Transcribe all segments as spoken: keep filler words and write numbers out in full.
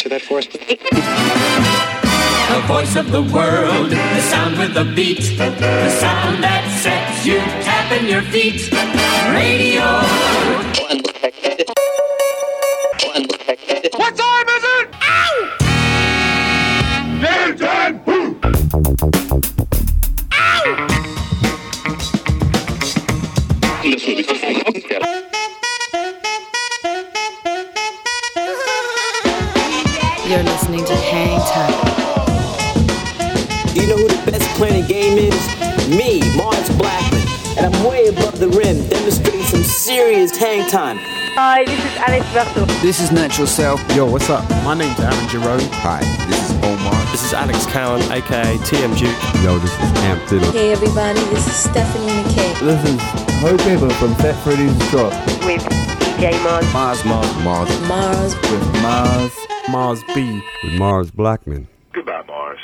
answer that for us? The voice of the world, the sound with the beat, the sound that sets you tapping your feet. Radio. What time is it? Ow! Game time! Ow! You're listening to Hang Time. You know who the best playing game is? Me, Mars Blackman. And I'm way above the rim, demonstrating some serious hang time. Hi, this is Alex Berto. This is Natural Self. Yo, what's up? My name's Aaron Jerome. Hi, this is Omar. This is Alex Cowan, aka T M Duke. Yo, this is Amp Dillon. Hey everybody, this is Stephanie McKay. This is Hope Ever from Fat Freddy's Drop. With D J Mars. Mars, Mars, Mars. Mars. With Mars. Mars B. With Mars Blackman. Goodbye, Mars.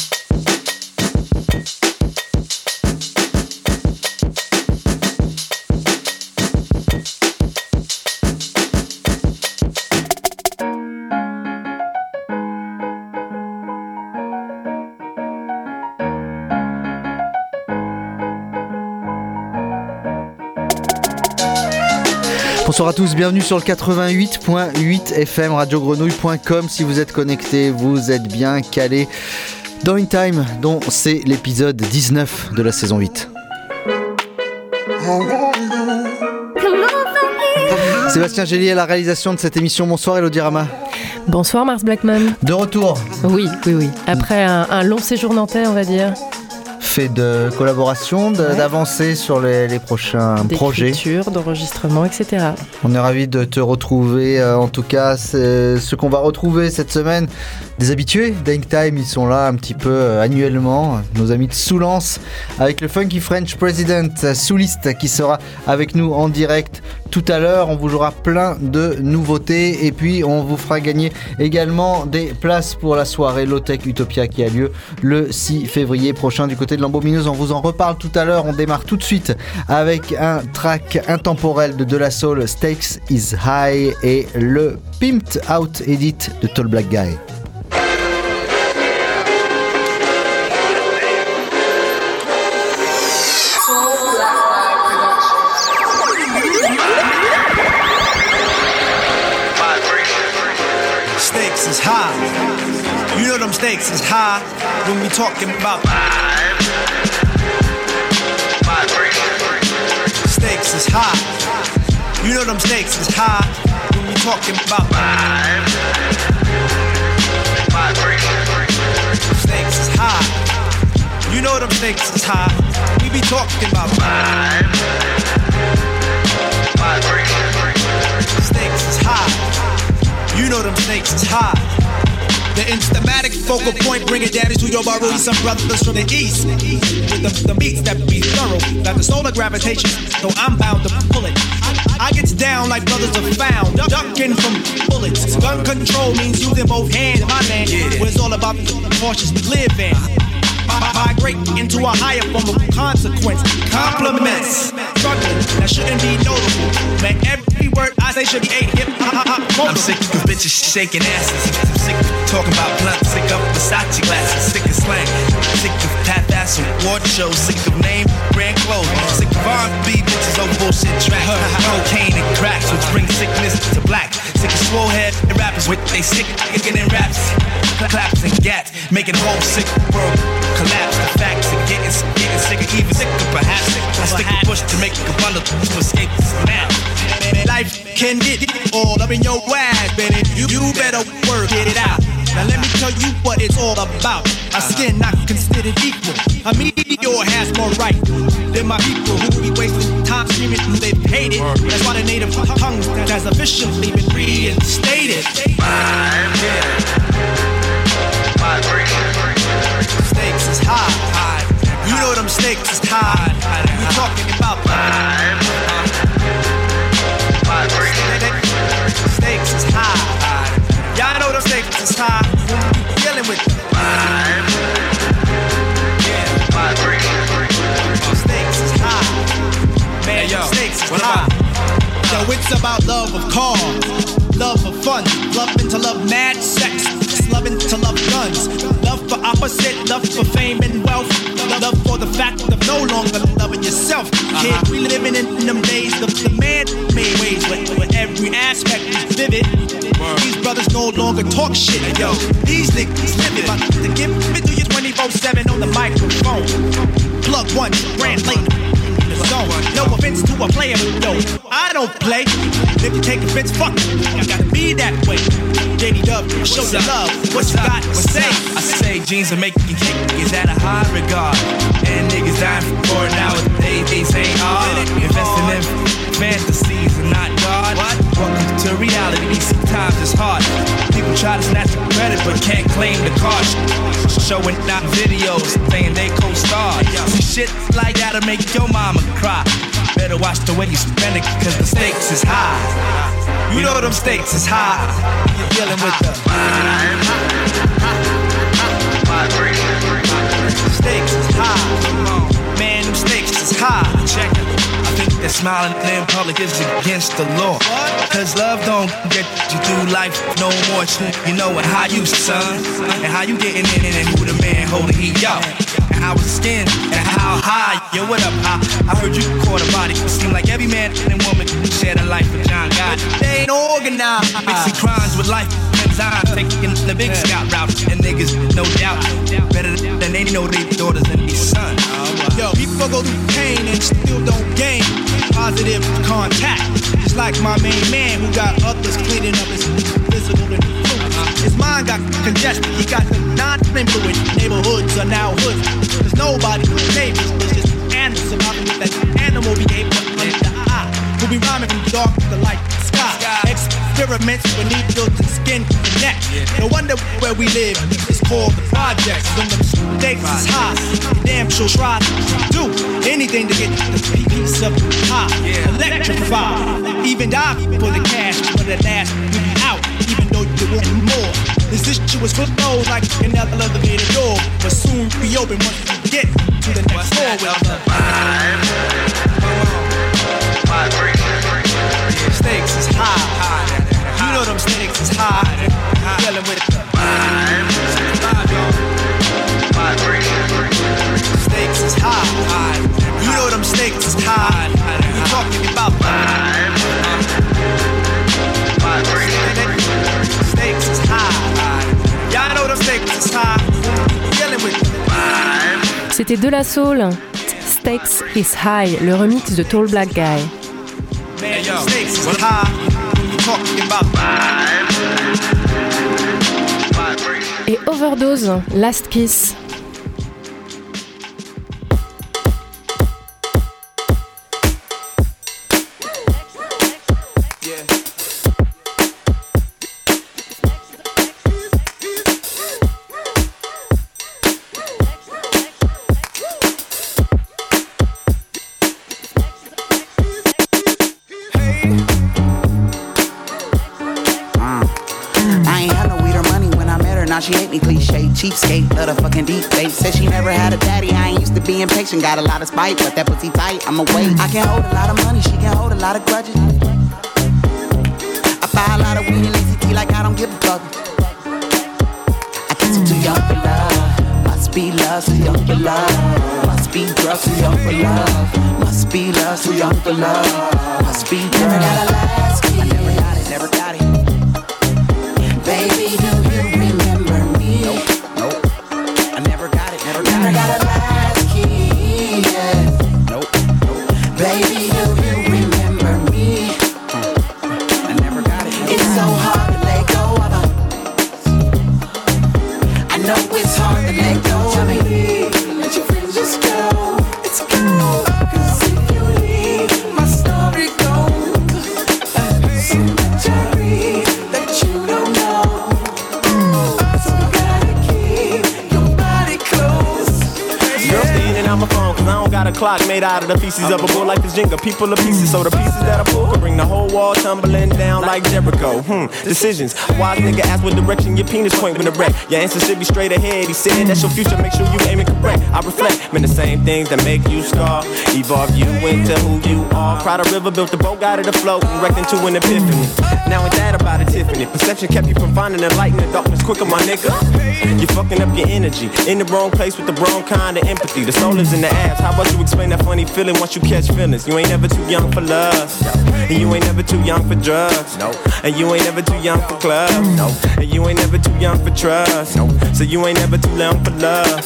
Bonsoir à tous, bienvenue sur le quatre-vingt-huit point huit F M, radio grenouille point com. Si vous êtes connectés, vous êtes bien calés dans In Time, dont c'est l'épisode dix-neuf de la saison huit. Sébastien Gélier à la réalisation de cette émission. Bonsoir Elodie Rama. Bonsoir Mars Blackman. De retour. Oui, oui, oui. Après un, un long séjour nantais, on va dire. Fait de collaboration, de, ouais. d'avancer sur les, les prochains projets. D'écriture, d'enregistrement, et cetera. On est ravis de te retrouver. Euh, en tout cas, c'est ce qu'on va retrouver cette semaine. Des habitués d'Hang Time, ils sont là un petit peu euh, annuellement. Nos amis de Soulance, avec le Funky French President Souliste qui sera avec nous en direct tout à l'heure. On vous jouera plein de nouveautés et puis on vous fera gagner également des places pour la soirée Low-Tech Utopia qui a lieu le six février prochain du côté de l'Ambomineuse. On vous en reparle tout à l'heure. On démarre tout de suite avec un track intemporel de De La Soul, Stakes is High, et le Pimped Out Edit de Tall Black Guy. Stakes is high. You know them stakes is high when we talking about vibe. Stakes is high. You know them stakes is high when we talking about vibe. Stakes is high. You know them stakes is high. We be talking about vibe. Stakes is high. You know them stakes is high. The instamatic focal point, bring it down to your Barui, some brothers from the east. With the, the beats that be thorough, got the solar gravitation, so I'm bound to pull it. I gets down like brothers are found, ducking from bullets. Gun control means using both hands in my land, where it's all about the cautious we live in. Migrate into a higher form of consequence. Compliments, struggling, that shouldn't be notable. Man, every word I say should be a hip hop. I'm sick of bitches shaking asses. I'm sick of talking about blunt. Sick of Versace glasses. Sick of slang. Sick of half-ass award shows. Sick of name brand clothes. Sick of R and B bitches on bullshit tracks. Cocaine and cracks, which bring sickness to black. Sick of slow head and rappers with they sick kicking in raps. Claps and gats, making whole sick world collapse. The facts are getting, getting sicker, even sicker perhaps. I stick a push to make a bundle to escape this now. Life can get all up in your ass, baby. You, you better work it out. Now let me tell you what it's all about. Our skin not considered equal. A meteor has more right than my people who be wasting time screaming who they paid it. That's why the native tongues has officially been reinstated. I'm here. Stakes is high, high. You know them stakes is high. We talking about vibe. Stakes is high, high. Y'all know them stakes is high. We dealing with vibe. Yeah, stakes is high. Man, yo, stakes is high. Yo, it's about love of cars, love of fun, love into love, mad sex. opposite, love for fame and wealth. Love for the fact of no longer loving yourself. Kid, we living in them days, the, the man-made ways, where, where every aspect is vivid. These brothers no longer talk shit, yo. These niggas live it, but to give it to you twenty-four seven on the microphone. Plug one, brand late. Zone. No offense to a player, but yo, I don't play. If you take offense, fuck it. I gotta be that way. J D Dub, show your love. What you got to say? I say jeans are making you kick is at a high regard. And niggas dying for it nowadays. These ain't hard. Investing in fantasies and not God. Welcome to reality. Sometimes it's hard. People try to snatch the credit but can't claim the card. Showing out videos saying they co-star. See shit like that'll make your mama cry. Better watch the way you spend it, cause the stakes is high. You know them stakes is high. You're dealing with the stakes is high. Man, them stakes is high. Check it. I think that smiling in public is against the law. Cause love don't get you through life no more. You know what, how you son, and how you getting in it, and who the man holding he yo. And how his skin, and how high. Yo, what up? I, I heard you caught a body. It seem like every man and woman shared a life with John God. They ain't organized. Mixing crimes with life enzymes. Taking the big scout route. And niggas, no doubt, better than they know their daughters and their sons. Yo, people go through pain and still don't gain positive contact. Just like my main man who got others cleaning up his physical influence. His mind got congested. He got the non-influent neighborhoods are now hoods. There's nobody who's neighbors. It's just animals surviving with that animal behavior under the eye. We'll be rhyming from dark to light sky. Experiments with needles and skin connect. No wonder where we live is called the projects. When the stakes is high, you damn sure try to do anything to get the piece of high. Electrified. Even die for the cash, for the last you be out. Even though you want more. This issue is for those like another elevator door. But soon be open once you get to the next floor with the stakes is high. You know them stakes is high. Dealing with the stakes is high. You know them stakes is high. You talking about stakes is high. Y'all know them stakes is high. Dealing with the C'était De La Soul. Stakes is High, le remix de Tall Black Guy. Man, yo, stakes is high. You talking about Et Overdose, Last Kiss. Now she hate me, cliche, cheapskate, love the fucking deep face. Said she never had a daddy, I ain't used to being patient. Got a lot of spite, but that pussy tight, I'm away. I can hold a lot of money, she can hold a lot of grudges. I buy a lot of weed and lazy tea like I don't give a fuck. I guess I'm too young for love. Must be love, too young for love. Must be drugs, too young for love. Must be love, too young for love. Must be drugs. Never got a last key. I never got it, never got it. Baby, do you remember me? Nope, nope. I never got it, never got never it. Never got a last key, yeah. Nope, nope. Baby, do you remember me? Hmm. I never got it. Never it's got so it. Hard to let go of her. I know it's hard to let go of me. Let your friends just go. It's go. Cause if you leave, my story goes. So much I read that you don't know. So gotta keep your body close. Girl, stay in and out my phone, cause I don't got a clock made out of the pieces of a bull like this Jenga. People are pieces, so the pieces that I pull can bring the whole wall tumbling down like Jericho. Hmm, decisions. A wise nigga ask what direction your penis point when it wreck. Your answer should be straight ahead. He said that's your future, make sure you aim it correct. I reflect, man, the same things that make you scar evolve you into who you are. Pride of river built the boat, got it afloat, and wrecked into an epiphany. Now ain't that about a Tiffany? Perception kept you from finding the light in the darkness quicker, my nigga. You're fucking up your energy, in the wrong place with the wrong kind of empathy. The soul is in the ass, how about you explain that funny feeling once you catch feelings? You ain't never too young for love, and you ain't never too young for drugs, no. And you ain't never too young for clubs, no. And you ain't never too young for trust, no. So you ain't never too young for love.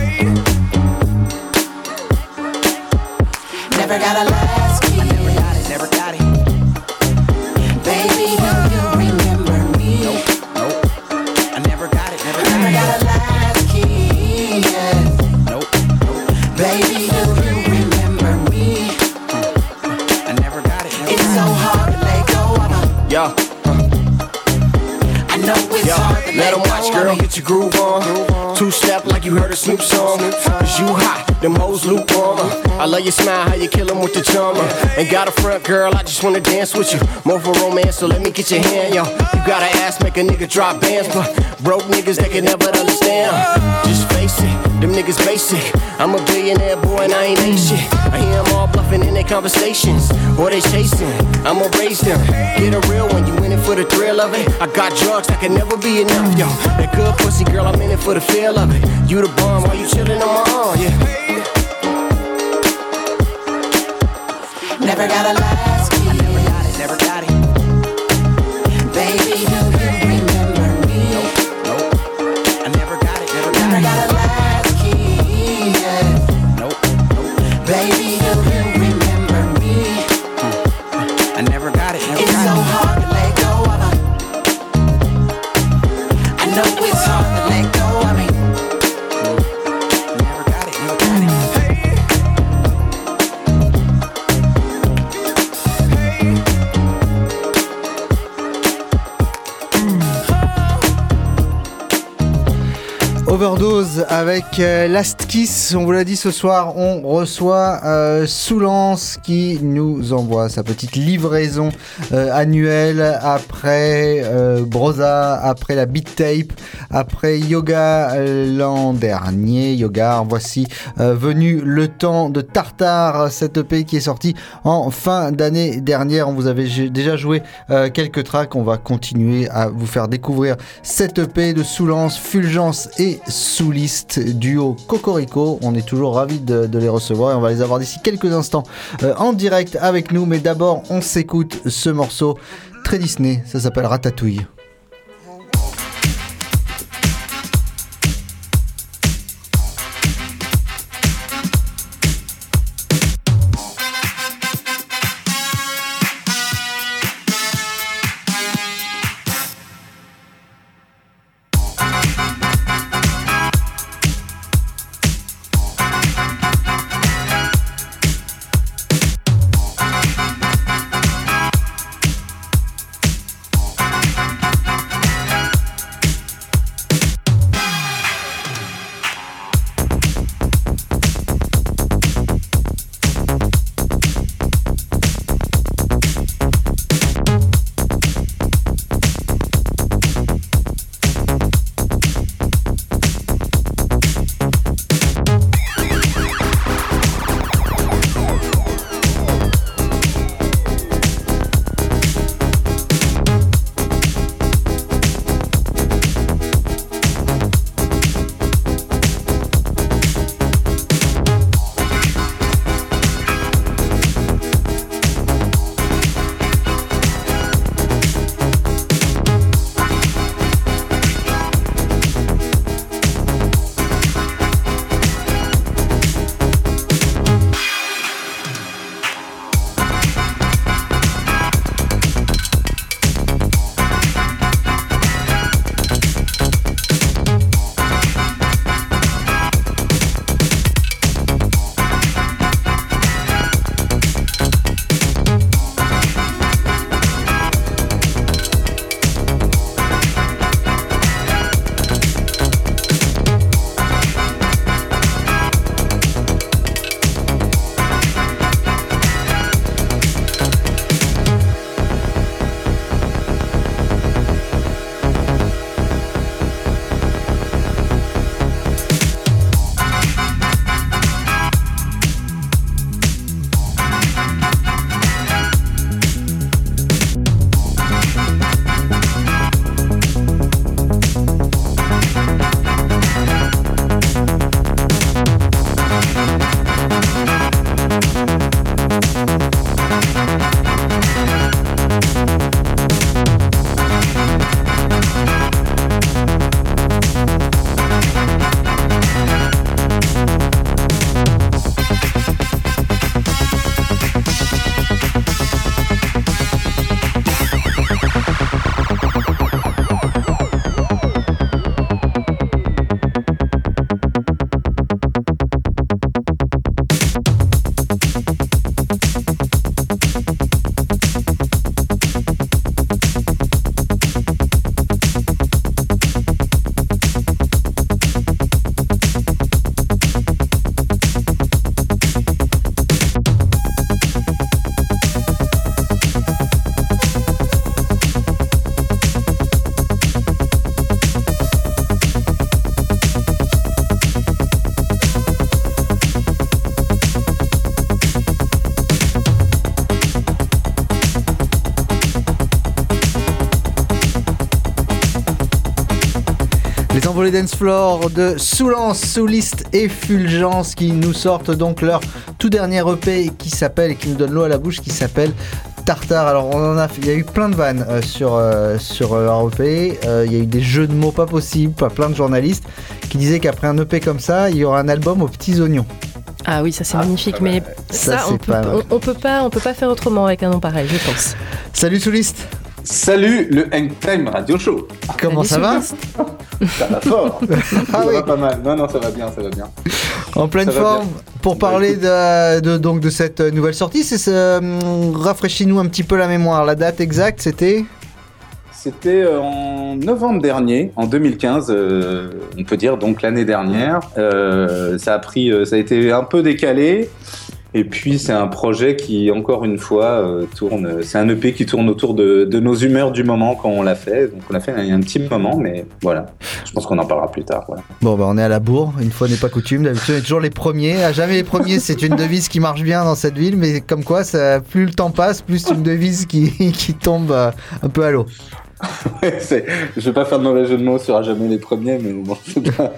Never got a last key. I never got it, never got it. Baby, do you remember me? Nope, nope. I never got it, never got it. Never got a last key, yeah. Nope, nope. Baby, do you remember me? I never got it, never it's got so it. hard to let go of a. Yo. I know it's Yo, hard to let let him watch, girl, get your groove on. Two step like you heard a Snoop song. Cause you hot, them hoes lukewarm. I love your smile, how you kill them with the charmer. Ain't got a front, girl, I just wanna dance with you. More for romance, so let me get your hand, yo. You got an ass, make a nigga drop bands. But broke niggas, they can never understand. Just face it, them niggas basic. I'm a billionaire boy and I ain't ain't shit. I hear them all bluffing in their conversations. Or they chasing, I'ma raise them. Get a real one, you in it for the thrill of it. I got drugs that can never be enough, yo. That good pussy, girl, I'm in it for the feel of it. You the bomb while you chillin' on my arm, yeah. Never got a last key. I never got it, never got it. Baby, do you remember me? Nope, nope. I never got it, never got never it. Never got a last key, yeah. Nope, nope. Baby, do you remember me? I never got it, never it's got so it. It's so hard to let go of her. I know it's hard to let go of me. Never got it, never got it. Overdose avec euh, Last Kiss. On vous l'a dit ce soir, on reçoit euh, Soulance qui nous envoie sa petite livraison euh, annuelle après euh, Brosa, après la Beat Tape, après Yoga euh, l'an dernier. Yoga, voici euh, venu le temps de Tartare, cette E P qui est sortie en fin d'année dernière. On vous avait j- déjà joué euh, quelques tracks. On va continuer à vous faire découvrir cette E P de Soulance, Fulgence et Souliste, duo Cocorico. On est toujours ravis de, de les recevoir et on va les avoir d'ici quelques instants euh, en direct avec nous. Mais d'abord, on s'écoute ce morceau très Disney. Ça s'appelle Ratatouille. We'll be right back. Les envolées dance floor de Soulance, Souliste et Fulgence qui nous sortent donc leur tout dernier E P qui s'appelle, et qui nous donne l'eau à la bouche, qui s'appelle Tartare. Alors on en a, il y a eu plein de vannes euh, sur, euh, sur euh, leur E P, euh, il y a eu des jeux de mots pas possibles, pas plein de journalistes qui disaient qu'après un E P comme ça, il y aura un album aux petits oignons. Ah oui, ça c'est ah, magnifique, mais ça, ça on, peut, on, on peut pas, on peut pas faire autrement avec un nom pareil, je pense. Salut Souliste. Salut le Hangtime Radio Show. Comment Salut, ça va? Ça va fort. Ah ça oui. va pas mal. Non non, ça va bien, ça va bien. En pleine ça forme pour parler de, de donc de cette nouvelle sortie. C'est ce, rafraîchis-nous un petit peu la mémoire. La date exacte, c'était. C'était en novembre dernier, en deux mille quinze, euh, on peut dire donc l'année dernière. Euh, ça a pris, ça a été un peu décalé. Et puis c'est un projet qui, encore une fois, euh, tourne. C'est un E P qui tourne autour de, de nos humeurs du moment quand on l'a fait. Donc on l'a fait il y a un petit moment, mais voilà. Je pense qu'on en parlera plus tard. Voilà. Bon, bah on est à la bourre. Une fois n'est pas coutume. D'habitude, on est toujours les premiers. À jamais les premiers, c'est une devise qui marche bien dans cette ville. Mais comme quoi, ça, plus le temps passe, plus c'est une devise qui, qui tombe euh, un peu à l'eau. c'est, je vais pas faire de mauvais jeu de mots sur à jamais les premiers, mais bon, c'est pas...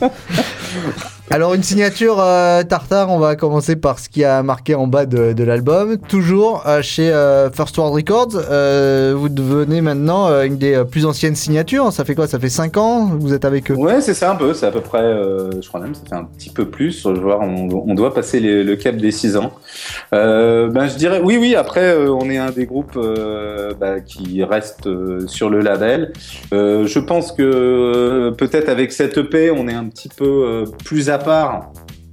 Alors une signature euh, Tartare, on va commencer par ce qui a marqué en bas de, de l'album. Toujours euh, chez euh, First World Records, euh, vous devenez maintenant euh, une des plus anciennes signatures. Ça fait quoi? Ça fait cinq ans que vous êtes avec eux? Ouais, c'est ça un peu, c'est à peu près, euh, je crois même, ça fait un petit peu plus. Je vois, on, on doit passer les, le cap des six ans. Euh, ben, je dirais, oui, oui, après, euh, on est un des groupes euh, bah, qui reste euh, sur le label. Euh, je pense que euh, peut-être avec cette E P, on est un petit peu euh, plus à part,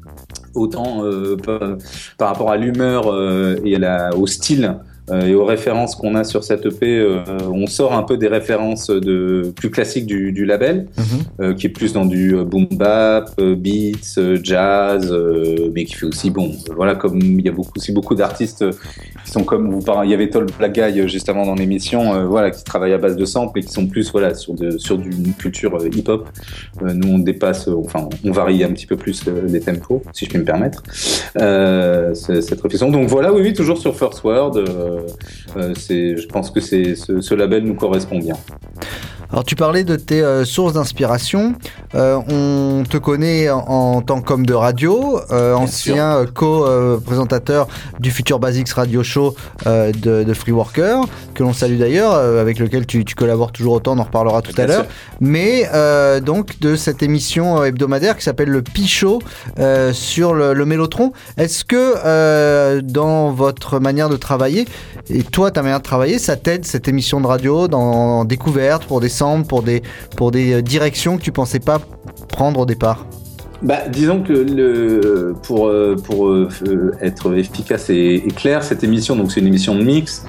autant euh, par, par rapport à l'humeur euh, et à la, au style euh, et aux références qu'on a sur cette E P. Euh, on sort un peu des références de, plus classiques du, du label, mm-hmm. euh, qui est plus dans du boom bap, beats, jazz, euh, mais qui fait aussi, bon, voilà, comme il y a beaucoup, aussi beaucoup d'artistes qui sont comme, vous parlez, il y avait Tall Black Guy juste avant dans l'émission, euh, voilà, qui travaillent à base de samples et qui sont plus, voilà, sur de, sur d'une culture euh, hip-hop. Euh, nous, on dépasse, euh, enfin, on varie un petit peu plus euh, les tempos, si je puis me permettre, euh, cette réflexion. Donc voilà, oui, oui, toujours sur First World. Euh, euh, c'est, je pense que c'est, ce, ce label nous correspond bien. Alors tu parlais de tes euh, sources d'inspiration. Euh, on te connaît en, en tant qu'homme de radio, euh, ancien euh, co-présentateur du Future Basics Radio Show euh, de, de Free Worker, que l'on salue d'ailleurs, euh, avec lequel tu, tu collabores toujours autant, on en reparlera tout bien à l'heure. Sûr. Mais euh, donc de cette émission hebdomadaire qui s'appelle le Pi-Show euh, sur le, le Mélotron. Est-ce que euh, dans votre manière de travailler, et toi ta manière de travailler, ça t'aide cette émission de radio dans en découverte, pour des pour des, pour des directions que tu pensais pas prendre au départ? Bah, disons que le, pour, pour euh, être efficace et, et clair, cette émission, donc c'est une émission de mix,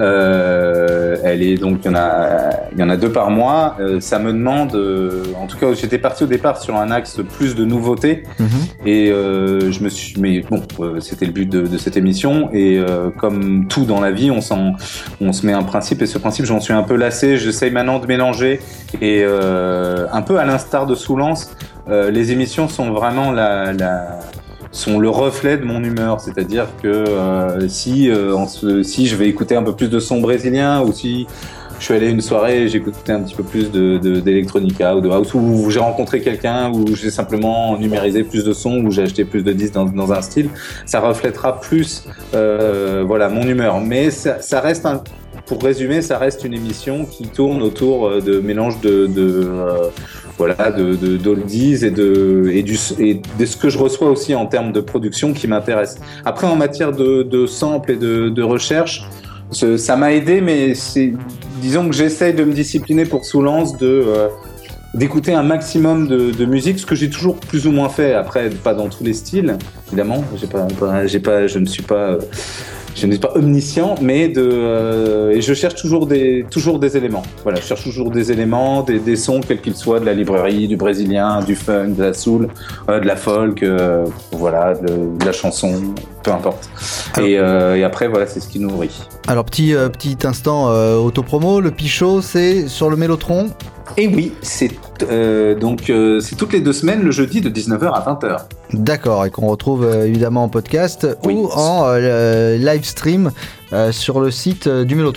euh, elle est donc, il y en a, il y en a deux par mois. Euh, ça me demande, euh, en tout cas, j'étais parti au départ sur un axe plus de nouveautés, mm-hmm. et euh, je me suis, mais bon, euh, c'était le but de, de cette émission, et euh, comme tout dans la vie, on s'en, on se met un principe, et ce principe, j'en suis un peu lassé. J'essaye maintenant de mélanger, et euh, un peu à l'instar de Soulance. Euh, les émissions sont vraiment la, la, sont le reflet de mon humeur, c'est-à-dire que euh, si, euh, en ce, si je vais écouter un peu plus de son brésilien, ou si je suis allé à une soirée et j'ai écouté un petit peu plus de, de, d'électronica ou de house, ou j'ai rencontré quelqu'un, ou j'ai simplement numérisé plus de sons, ou j'ai acheté plus de disques dans, dans un style, ça reflètera plus euh, voilà, mon humeur. Mais ça, ça reste un... Pour résumer, ça reste une émission qui tourne autour de mélange de, de euh, voilà, de, de d'oldies et de et du et de ce que je reçois aussi en termes de production qui m'intéresse. Après, en matière de, de samples et de, de recherche, ce, ça m'a aidé, mais c'est, disons que j'essaye de me discipliner pour Soulance de euh, d'écouter un maximum de, de musique, ce que j'ai toujours plus ou moins fait. Après, pas dans tous les styles, évidemment. J'ai pas, pas j'ai pas, je ne suis pas euh, Je ne suis pas omniscient, mais de euh, et je cherche toujours des toujours des éléments. Voilà, je cherche toujours des éléments, des, des sons quels qu'ils soient, de la librairie, du brésilien, du funk, de la soul, euh, de la folk, euh, voilà, de, de la chanson, peu importe. Alors, et, euh, et après, voilà, c'est ce qui nous nourrit. Alors petit euh, petit instant euh, autopromo, le Pi-Show, c'est sur le Mélotron. Et oui, c'est euh, donc euh, c'est toutes les deux semaines le jeudi de dix-neuf heures à vingt heures. D'accord, et qu'on retrouve euh, évidemment en podcast oui. ou en euh, live stream euh, sur le site euh, du Mélotron.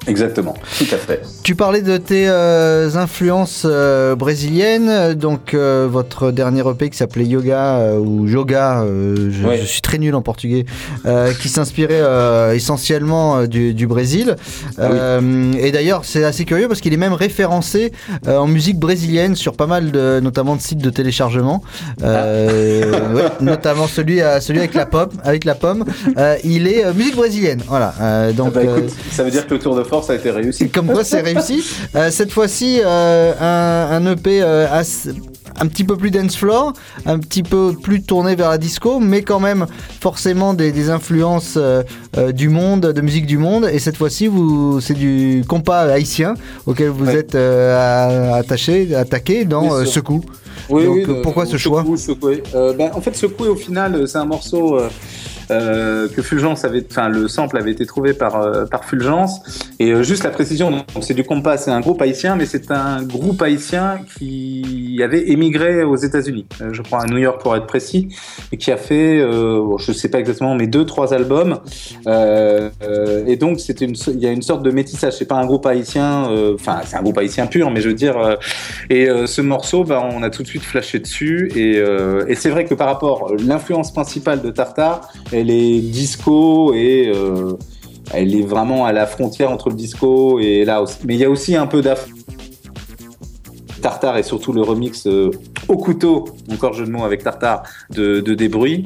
Exactement, tout à fait. Tu parlais de tes euh, influences euh, brésiliennes, donc euh, votre dernier E P qui s'appelait Yoga euh, ou Joga, euh, je, oui. je suis très nul en portugais, euh, qui s'inspirait euh, essentiellement euh, du, du Brésil. Euh, oui. Et d'ailleurs, c'est assez curieux parce qu'il est même référencé euh, en musique brésilienne sur pas mal de, notamment de sites de téléchargement, euh, ah. ouais, notamment celui, euh, celui avec la pomme, avec la pomme. Euh, il est euh, musique brésilienne, voilà. Euh, donc, ah bah, écoute, euh, ça veut dire que le tour de force a été réussi. Comme quoi c'est réussi. Euh, cette fois-ci, euh, un, un E P euh, assez, un petit peu plus dance floor, un petit peu plus tourné vers la disco, mais quand même forcément des, des influences euh, euh, du monde, de musique du monde. Et cette fois-ci, vous, c'est du compas haïtien auquel vous ouais. êtes euh, attaché, attaqué dans euh, Secou. Oui, Donc, oui, euh, pourquoi ce choix Secoué. Euh, ben, En fait, Secoué, au final, c'est un morceau... Euh... Euh, que Fulgence avait, enfin le sample avait été trouvé par euh, par Fulgence et euh, juste la précision, donc c'est du compas, c'est un groupe haïtien, mais c'est un groupe haïtien qui avait émigré aux États-Unis, euh, je crois à New York pour être précis, et qui a fait, euh, bon, je sais pas exactement, mais deux trois albums, euh, euh, et donc c'était une, il y a une sorte de métissage, c'est pas un groupe haïtien, enfin euh, c'est un groupe haïtien pur, mais je veux dire, euh, et euh, ce morceau, bah on a tout de suite flashé dessus, et euh, et c'est vrai que par rapport l'influence principale de Tartare, elle est disco et euh, elle est vraiment à la frontière entre le disco et la house. Mais il y a aussi un peu d'afro. Tartare et surtout le remix euh, au couteau, encore jeu de mots avec Tartare, de, de Des Bruits.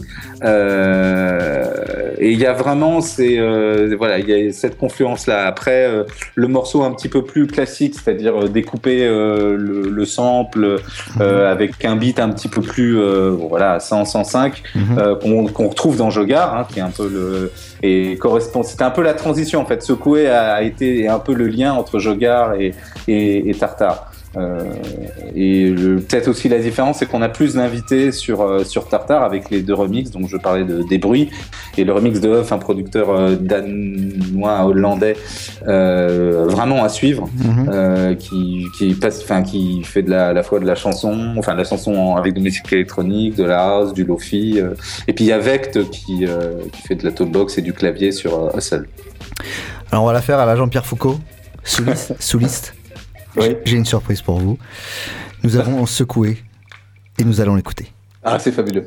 Euh, et il y a vraiment ces, euh, voilà, il y a cette confluence-là. Après, euh, le morceau un petit peu plus classique, c'est-à-dire euh, découper euh, le, le sample euh, avec un beat un petit peu plus, euh, bon, voilà, cent, cent cinq, mm-hmm. euh, qu'on, qu'on retrouve dans Jogar, hein, qui est un peu le... Et correspond, c'était un peu la transition, en fait. Secoué a, a été un peu le lien entre Jogar et, et, et Tartare. Euh, et le, peut-être aussi la différence, c'est qu'on a plus d'invités sur, euh, sur Tartare avec les deux remixes. Donc je parlais de Des Bruits et le remix de Huff, un producteur euh, danois, hollandais, euh, vraiment à suivre, mm-hmm. euh, qui, qui, passe, qui fait de la, à la fois de la chanson, enfin de la chanson avec de la musique électronique, de la house, du lofi. Euh, et puis il y a Vect qui, euh, qui fait de la talkbox et du clavier sur euh, Hustle. Alors on va la faire à la Jean-Pierre Foucault, souliste. souliste. Oui. J'ai une surprise pour vous. Nous avons Secoué et nous allons l'écouter. Ah, c'est fabuleux.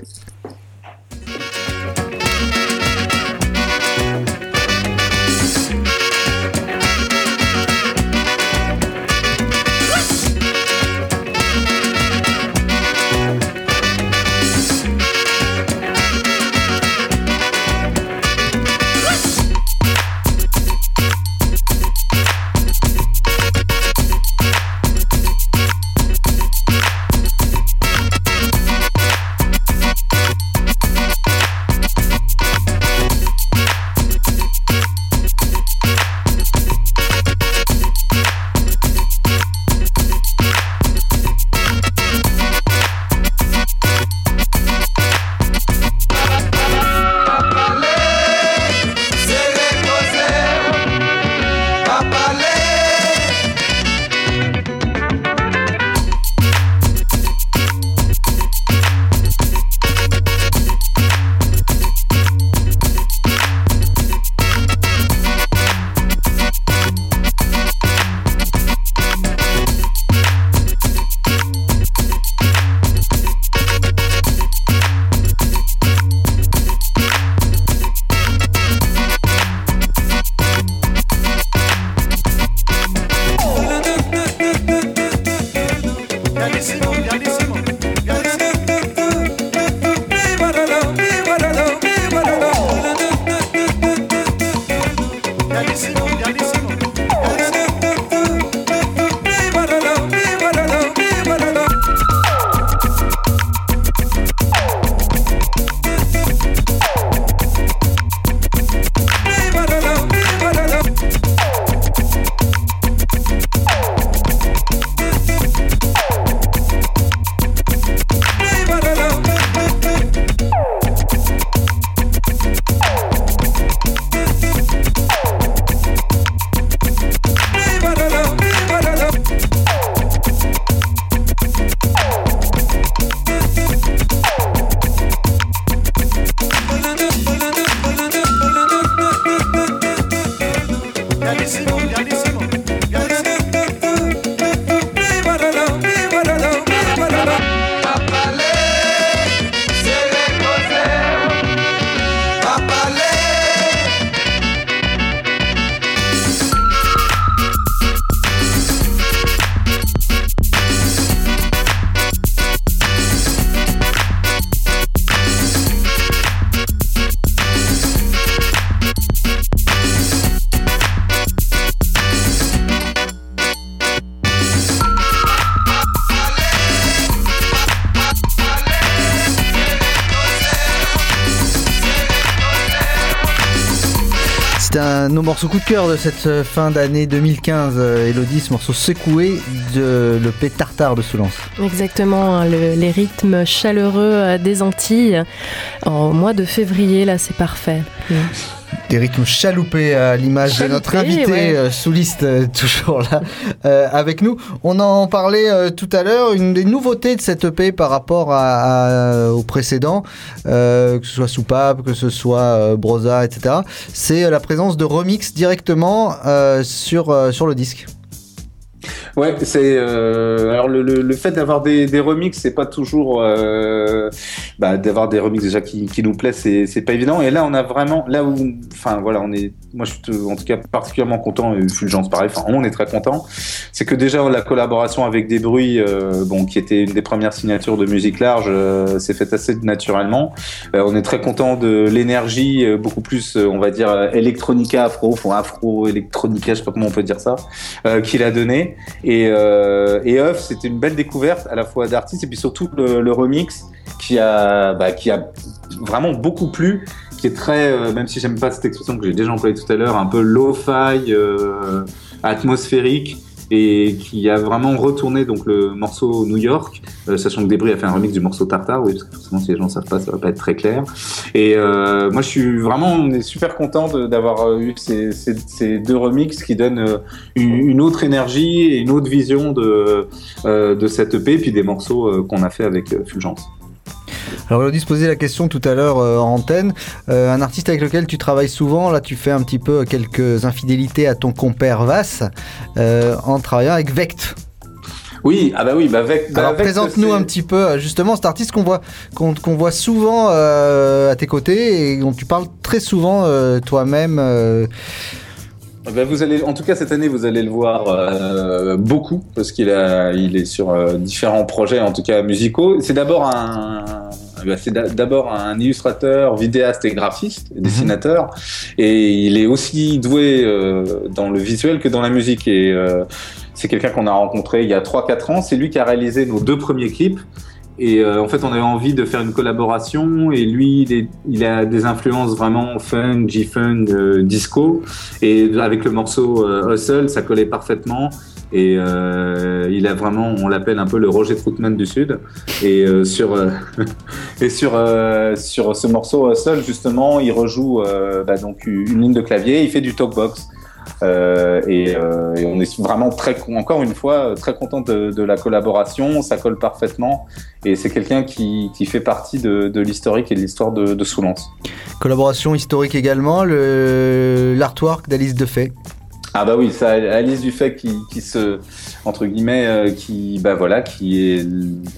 un de nos morceaux coup de cœur de cette fin d'année deux mille quinze, Elodie, ce morceau Secoué de l'E P Tartare de Soulance. Exactement, le, les rythmes chaleureux des Antilles au mois de février, là c'est parfait. Mmh. Des rythmes chaloupés à l'image Chaloupé, de notre invité ouais. euh, souliste euh, toujours là euh, avec nous. On en parlait euh, tout à l'heure, une des nouveautés de cette E P par rapport à, à, au précédent, euh, que ce soit Soupape, que ce soit euh, Brosa, et cetera, c'est la présence de remix directement euh, sur, euh, sur le disque. Ouais, c'est euh, alors le, le, le fait d'avoir des, des remixes, c'est pas toujours euh, bah, d'avoir des remixes déjà qui, qui nous plaisent, c'est, c'est pas évident. Et là, on a vraiment là où, enfin voilà, on est, moi je suis en tout cas particulièrement content. Et Fulgence, pareil, enfin on est très content. C'est que déjà la collaboration avec Des Bruits, euh, bon, qui était une des premières signatures de musique large, euh, s'est faite assez naturellement. Euh, on est très content de l'énergie, euh, beaucoup plus, euh, on va dire electronica, afro, enfin afro electronica, je sais pas comment on peut dire ça, euh, qu'il a donné. Et, euh, et Euf, c'était une belle découverte à la fois d'artistes et puis surtout le, le remix qui a, bah, qui a vraiment beaucoup plu, qui est très, euh, même si j'aime pas cette expression que j'ai déjà employée tout à l'heure, un peu lo-fi, euh, atmosphérique, et qui a vraiment retourné donc le morceau New York, euh, sachant que Des Bruits a fait un remix du morceau Tartare, oui, parce que forcément si les gens ne savent pas, ça va pas être très clair. Et euh, moi je suis vraiment, on est super content de, d'avoir eu ces, ces, ces deux remixes qui donnent euh, une, une autre énergie et une autre vision de, euh, de cette E P, puis des morceaux euh, qu'on a fait avec euh, Fulgence. Alors Elodie se posait la question tout à l'heure euh, en antenne, euh, un artiste avec lequel tu travailles souvent, là tu fais un petit peu quelques infidélités à ton compère Vass euh, en travaillant avec Vect. Oui, ah bah oui, bah Vect. Bah Alors Vect, présente-nous c'est... un petit peu justement cet artiste qu'on voit, qu'on, qu'on voit souvent euh, à tes côtés et dont tu parles très souvent euh, toi-même. Euh... Ben vous allez, en tout cas cette année, vous allez le voir euh, beaucoup parce qu'il a, il est sur euh, différents projets, en tout cas musicaux. C'est d'abord un, ben c'est d'abord un illustrateur, vidéaste et graphiste, et dessinateur, mmh. et il est aussi doué euh, dans le visuel que dans la musique. Et euh, c'est quelqu'un qu'on a rencontré il y a trois quatre ans. C'est lui qui a réalisé nos deux premiers clips. Et euh, en fait, on avait envie de faire une collaboration. Et lui, il, est, il a des influences vraiment funk, G-funk, euh, disco. Et avec le morceau euh, Hustle, ça collait parfaitement. Et euh, il a vraiment, on l'appelle un peu le Roger Troutman du Sud. Et euh, sur euh, et sur euh, sur ce morceau Hustle, justement, il rejoue euh, bah, donc une ligne de clavier. Il fait du talkbox. Euh, et, euh, et on est vraiment très, encore une fois, très content de, de la collaboration. Ça colle parfaitement et c'est quelqu'un qui, qui fait partie de, de l'historique et de l'histoire de, de Soulance. Collaboration historique également, le, l'artwork d'Alice Dufay. Ah bah oui, ça, Alice Dufay qui, qui se, entre guillemets, euh, qui, bah voilà, qui est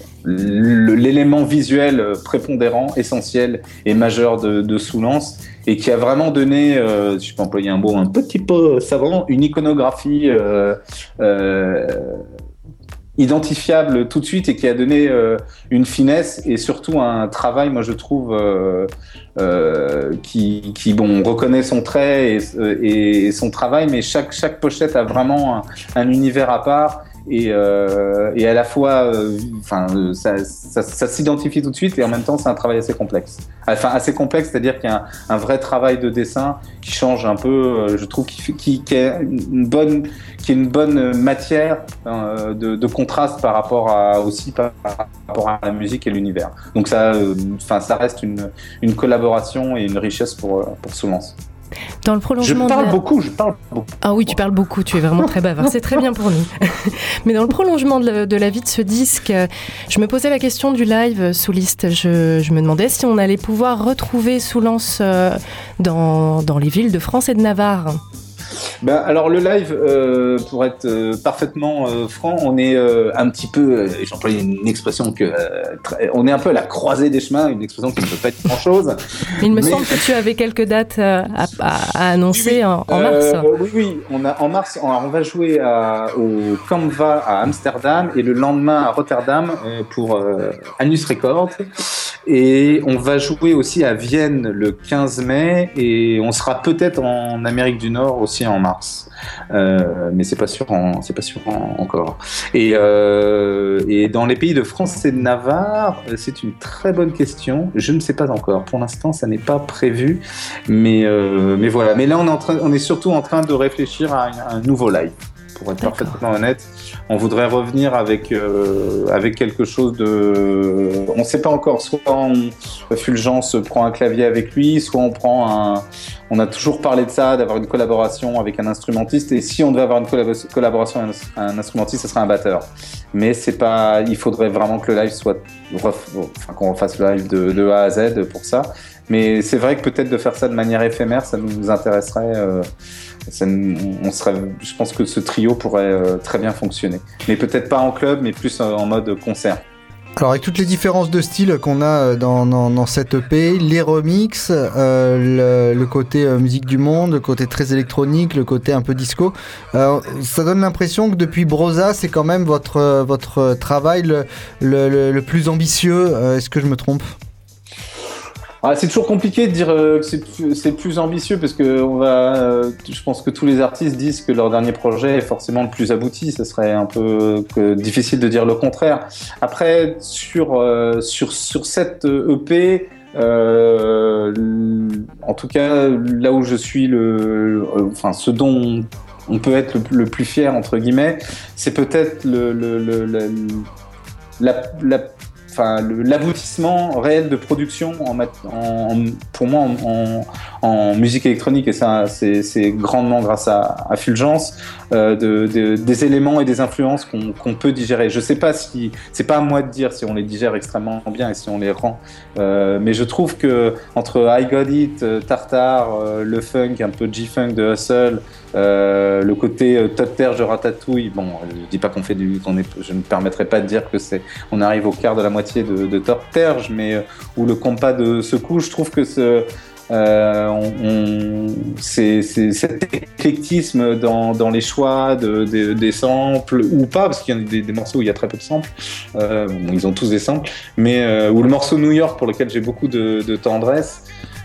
l'élément visuel prépondérant, essentiel et majeur de, de Soulance, et qui a vraiment donné, euh, si je peux employer un mot un petit peu savant, une iconographie euh, euh, identifiable tout de suite et qui a donné euh, une finesse et surtout un travail, moi je trouve, euh, euh, qui, qui bon, reconnaît son trait et, et, et son travail, mais chaque, chaque pochette a vraiment un, un univers à part. Et, euh, et à la fois, enfin, euh, ça, ça, ça s'identifie tout de suite et en même temps, c'est un travail assez complexe. Enfin, assez complexe, c'est-à-dire qu'il y a un, un vrai travail de dessin qui change un peu, euh, je trouve, qui, qui, qui est une bonne, qui est une bonne matière euh, de, de contraste par rapport à aussi par rapport à la musique et l'univers. Donc ça, enfin, euh, ça reste une, une collaboration et une richesse pour pour Soulance. Dans le prolongement je parle de la... beaucoup, je parle beaucoup. Ah oui, tu parles beaucoup, tu es vraiment très bavard, c'est très bien pour nous. Mais dans le prolongement de la, de la vie de ce disque, je me posais la question du live Souliste. Je, je me demandais si on allait pouvoir retrouver Soulance dans, dans les villes de France et de Navarre. Ben, alors le live, euh, pour être euh, parfaitement euh, franc, on est euh, un petit peu, euh, j'emploie une expression que, euh, très, on est un peu à la croisée des chemins, une expression qui ne peut pas dire grand-chose. Il me mais... semble que tu avais quelques dates à, à, à annoncer oui, en, en mars. Euh, oui, oui, on a en mars, on, on va jouer à, au Canva à Amsterdam et le lendemain à Rotterdam euh, pour euh, Anus Records. Et on va jouer aussi à Vienne le quinze mai et on sera peut-être en Amérique du Nord aussi en mars. Euh, mais c'est pas sûr, en, c'est pas sûr en, encore. Et, euh, et dans les pays de France et de Navarre, c'est une très bonne question. Je ne sais pas encore. Pour l'instant, ça n'est pas prévu. Mais, euh, mais voilà. Mais là, on est, en train, on est surtout en train de réfléchir à un, à un nouveau live. Pour être D'accord. parfaitement honnête, on voudrait revenir avec euh, avec quelque chose de. On ne sait pas encore. Soit on, Fulgence prend un clavier avec lui, soit on prend un. On a toujours parlé de ça, d'avoir une collaboration avec un instrumentiste. Et si on devait avoir une collab- collaboration avec un instrumentiste, ce serait un batteur. Mais c'est pas. Il faudrait vraiment que le live soit. Enfin, qu'on refasse le live de, de A à Z pour ça. Mais c'est vrai que peut-être de faire ça de manière éphémère, ça nous intéresserait. Euh, ça, on serait, je pense que ce trio pourrait euh, très bien fonctionner. Mais peut-être pas en club, mais plus en mode concert. Alors avec toutes les différences de style qu'on a dans, dans, dans cette E P, les remixes, euh, le, le côté euh, musique du monde, le côté très électronique, le côté un peu disco, euh, ça donne l'impression que depuis Brosa, c'est quand même votre, votre travail le, le, le, le plus ambitieux. Euh, est-ce que je me trompe ? Ah, c'est toujours compliqué de dire euh, que c'est plus, c'est plus ambitieux parce que on va, euh, je pense que tous les artistes disent que leur dernier projet est forcément le plus abouti. Ça serait un peu que, difficile de dire le contraire. Après, sur euh, sur sur cette E P, euh, en tout cas là où je suis le, euh, enfin ce dont on peut être le, le plus fier entre guillemets, c'est peut-être le, le, le, le la, la Enfin, le, l'aboutissement réel de production en, en, pour moi en, en, en musique électronique, et ça c'est, c'est grandement grâce à, à Fulgence, euh, de, de, des éléments et des influences qu'on, qu'on peut digérer. Je sais pas si, c'est pas à moi de dire si on les digère extrêmement bien et si on les rend, euh, mais je trouve que entre I Got It, Tartare, euh, le funk, un peu G-funk de Hustle, Euh, le côté euh, Top Terge, Ratatouille, bon, je dis pas qu'on fait du, qu'on est, je ne me permettrai pas de dire que c'est, on arrive au quart de la moitié de, de Top Terge, mais euh, ou le compas de Secou, je trouve que ce, euh, on, on, c'est, c'est cet éclectisme dans, dans les choix de, de, des samples ou pas, parce qu'il y a des, des morceaux où il y a très peu de samples, euh, bon, ils ont tous des samples, mais euh, ou le morceau New York pour lequel j'ai beaucoup de, de tendresse.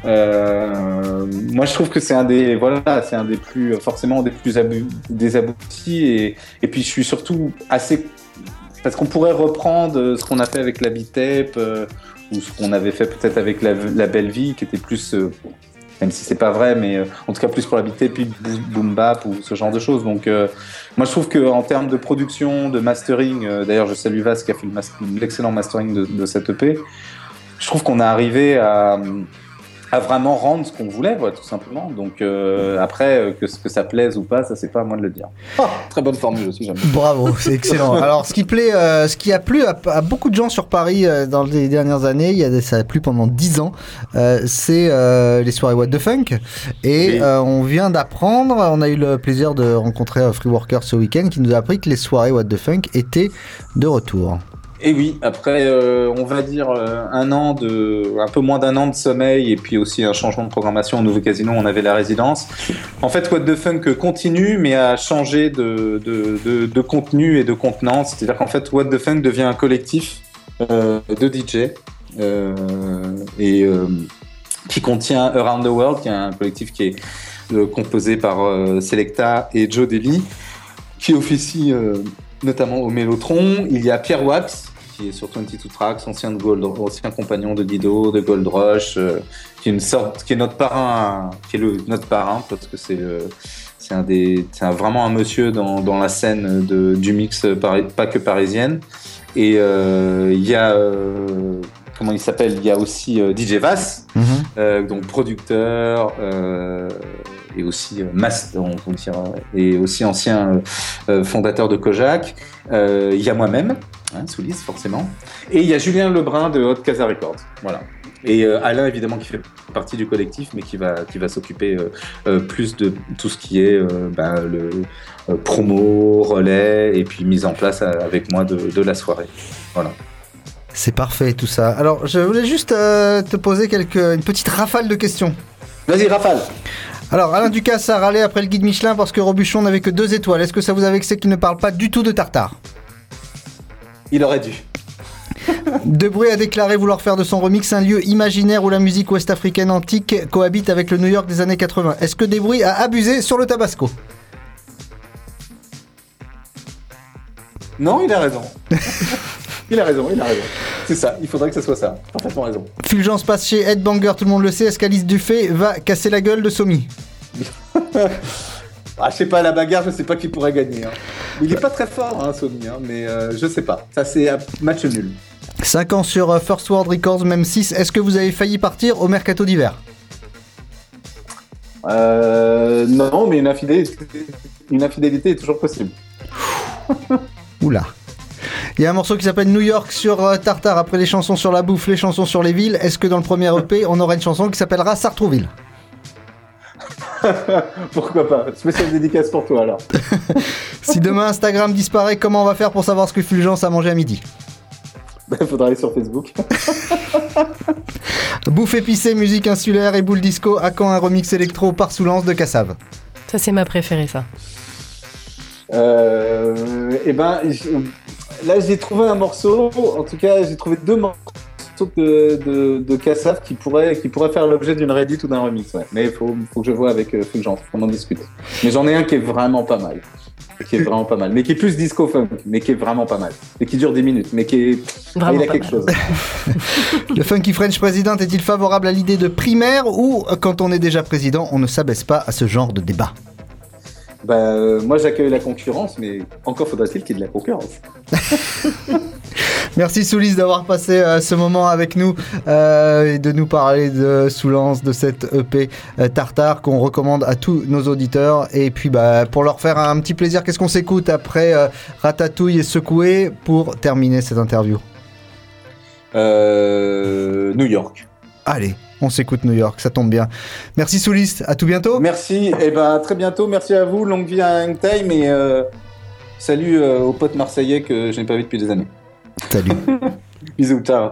Euh, moi je trouve que c'est un des voilà c'est un des plus forcément des plus abu- des aboutis et, et puis je suis surtout assez parce qu'on pourrait reprendre ce qu'on a fait avec la Beat Tape euh, ou ce qu'on avait fait peut-être avec la, la Belle Vie qui était plus euh, même si c'est pas vrai mais euh, en tout cas plus pour la Beat Tape puis boom bap ou ce genre de choses donc euh, moi je trouve que en termes de production de mastering euh, d'ailleurs je salue Vas qui a fait le mas- l'excellent mastering de, de cette E P je trouve qu'on est arrivé à à vraiment rendre ce qu'on voulait, voilà, tout simplement. Donc euh, après, euh, que, que ça plaise ou pas, ça c'est pas à moi de le dire. Oh, très bonne formule aussi, j'aime bien. Bravo, c'est excellent. Alors ce qui plaît, euh, ce qui a plu à, à beaucoup de gens sur Paris euh, dans les dernières années, il y a, ça a plu pendant dix ans, euh, c'est euh, les soirées What the Funk. Et oui. euh, on vient d'apprendre, on a eu le plaisir de rencontrer euh, Free Worker ce week-end qui nous a appris que les soirées What the Funk étaient de retour. Et oui, après, euh, on va dire euh, un an de, un peu moins d'un an de sommeil et puis aussi un changement de programmation au Nouveau Casino, on avait la résidence. En fait, What the Funk continue, mais a changé de, de, de, de contenu et de contenance. C'est-à-dire qu'en fait, What the Funk devient un collectif euh, de D J euh, et euh, qui contient Around the World, qui est un collectif qui est euh, composé par euh, Selecta et Joe Daly, qui officie euh, notamment au Mélotron. Il y a Pierre Wax, qui est sur vingt-deux Tracks, ancien, de Gold, ancien compagnon de Dido, de Gold Rush, euh, qui est une sorte, qui est notre parrain, qui est le, notre parrain, parce que c'est, le, c'est, un des, c'est un, vraiment un monsieur dans, dans la scène de, du mix, pari, pas que parisienne. Et euh, il y a... Euh, comment il s'appelle ? Il y a aussi euh, D J Vas, mm-hmm. euh, donc producteur euh, et aussi euh, master, on peut dire, et aussi ancien euh, fondateur de Kojak. Euh, il y a moi-même, hein, Soulis forcément, et il y a Julien Lebrun de Hot Casa Records. Voilà. Et euh, Alain évidemment qui fait partie du collectif, mais qui va qui va s'occuper euh, euh, plus de tout ce qui est euh, bah, le euh, promo, relais et puis mise en place avec moi de, de la soirée. Voilà. C'est parfait tout ça. Alors, je voulais juste euh, te poser quelques, une petite rafale de questions. Vas-y, rafale. Alors, Alain Ducasse a râlé après le guide Michelin parce que Robuchon n'avait que deux étoiles. Est-ce que ça vous a vexé qu'il ne parle pas du tout de Tartare ? Il aurait dû. Debray a déclaré vouloir faire de son remix un lieu imaginaire où la musique ouest-africaine antique cohabite avec le New York des années quatre-vingts. Est-ce que Debray a abusé sur le tabasco? Non, il a raison. il a raison, il a raison. C'est ça, il faudrait que ce soit ça. Parfaitement raison. Fulgence passe chez Headbanger, tout le monde le sait. Est-ce qu'Alice Dufay va casser la gueule de Somi? Ah, je sais pas, la bagarre, je sais pas qui pourrait gagner. Hein. Il est pas très fort, hein, Somi, hein, mais euh, je sais pas. Ça, c'est un match nul. cinq ans sur euh, First World Records, même six. Est-ce que vous avez failli partir au mercato d'hiver? euh, Non, mais une infidélité, une infidélité est toujours possible. Oula. Il y a un morceau qui s'appelle New York sur euh, Tartare. Après les chansons sur la bouffe, les chansons sur les villes. Est-ce que dans le premier E P, on aura une chanson qui s'appellera Sartrouville? Pourquoi pas? Spéciale dédicace pour toi alors. Si demain Instagram disparaît, comment on va faire pour savoir ce que Fulgence a mangé à midi? Ben, faudra aller sur Facebook. Bouffe épicée, musique insulaire et boule disco. À quand un remix électro par Soulance de Cassave? Ça, c'est ma préférée, ça. Euh, et ben, là j'ai trouvé un morceau. En tout cas, j'ai trouvé deux morceaux de, de, de Cassave qui pourraient, qui pourraient faire l'objet d'une Reddit ou d'un remix. Ouais. Mais il faut, faut que je vois avec euh, Fulgence, qu'on en discute. Mais j'en ai un qui est vraiment pas mal. Qui est vraiment pas mal. Mais qui est plus disco funk, mais qui est vraiment pas mal. Et qui dure dix minutes, mais qui est. Vraiment il a quelque mal. chose. Le Funky French President est-il favorable à l'idée de primaire ou, quand on est déjà président, on ne s'abaisse pas à ce genre de débat? Bah, euh, moi j'accueille la concurrence, mais encore faudra-t-il qu'il y ait de la concurrence. Merci Soulis d'avoir passé euh, ce moment avec nous euh, et de nous parler de Soulance, de cette E P euh, Tartare qu'on recommande à tous nos auditeurs. Et puis bah, pour leur faire un petit plaisir, qu'est-ce qu'on s'écoute après euh, Ratatouille et Secoué pour terminer cette interview? euh, New York. Allez, on s'écoute New York, ça tombe bien. Merci Souliste, à tout bientôt. Merci, et ben à très bientôt, merci à vous, longue vie à Hang Time et euh, salut euh, aux potes marseillais que je n'ai pas vu depuis des années. Salut. Bisous, ciao.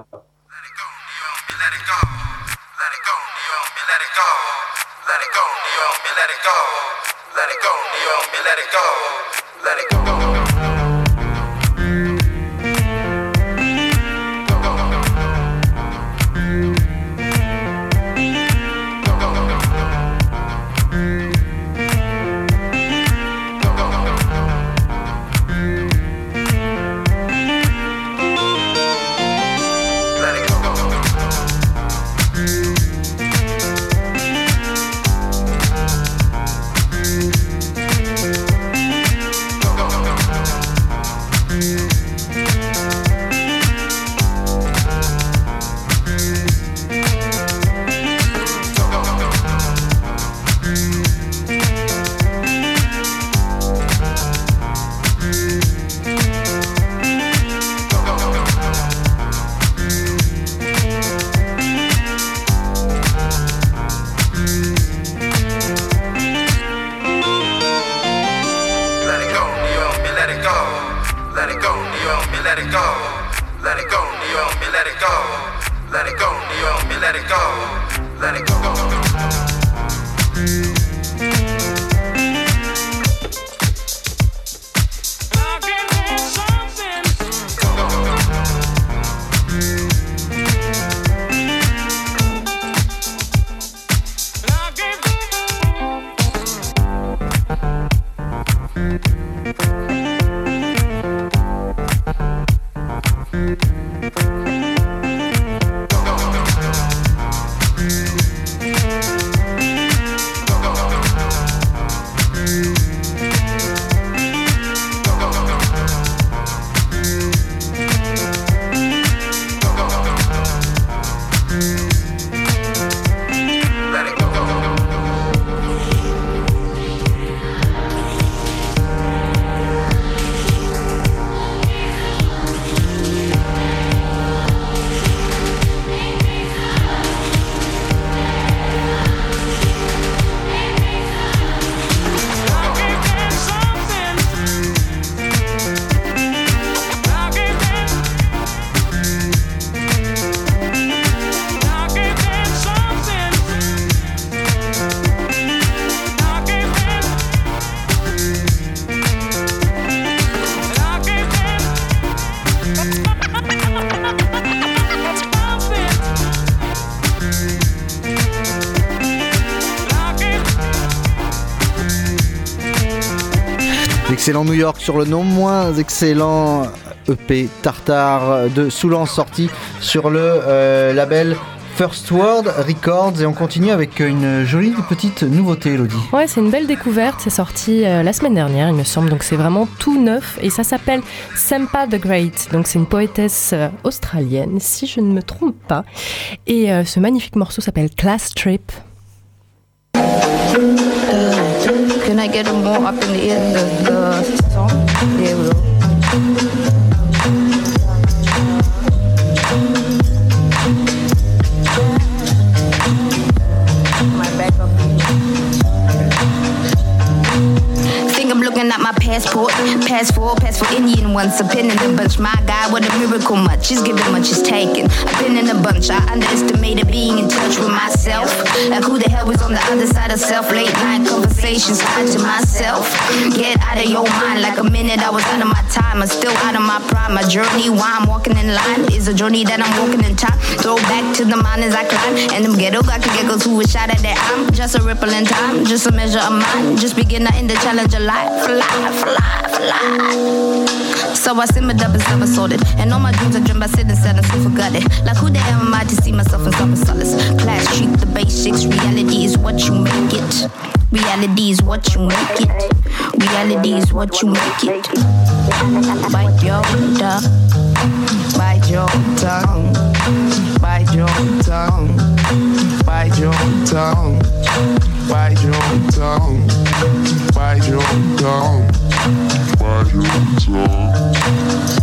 Thank you. Excellent New York sur le non moins excellent E P Tartare de Soulance sorti sur le euh, label First World Records. Et on continue avec une jolie petite nouveauté, Elodie. Ouais, c'est une belle découverte, c'est sorti euh, la semaine dernière il me semble, donc c'est vraiment tout neuf et ça s'appelle Sampa the Great, donc c'est une poétesse euh, australienne si je ne me trompe pas, et euh, ce magnifique morceau s'appelle Class Trip. Can I get a more up in the ear, the, the song? There we go. My back up. Think I'm looking at my passport, passport, passport Indian ones, a pin in the bunch. My God, what a miracle, much is given, much is taken. A pin in the bunch, I underestimated being in touch with myself. Like who the hell was on the other side of self? Late night conversations, tied to myself. Get out of your mind, like a minute I was out of my time. I'm still out of my prime. My journey, while I'm walking in line, is a journey that I'm walking in time. Throw back to the mind as I climb, and them ghetto got geckos who wish out of that I'm just a ripple in time, just a measure of mine, just beginner in the challenge of life. Fly, fly, fly. So I simmered up and never sorted, and all my dreams I dreamt by sitting sad and so forgot it. Like who the hell am I to see myself in something solace? Class treat the basics, reality is what you make it. Reality is what you make it. Reality is what you make it. Bite your tongue, bite your tongue, bite your tongue, bite your tongue, bite your tongue, bite your tongue, bite your tongue.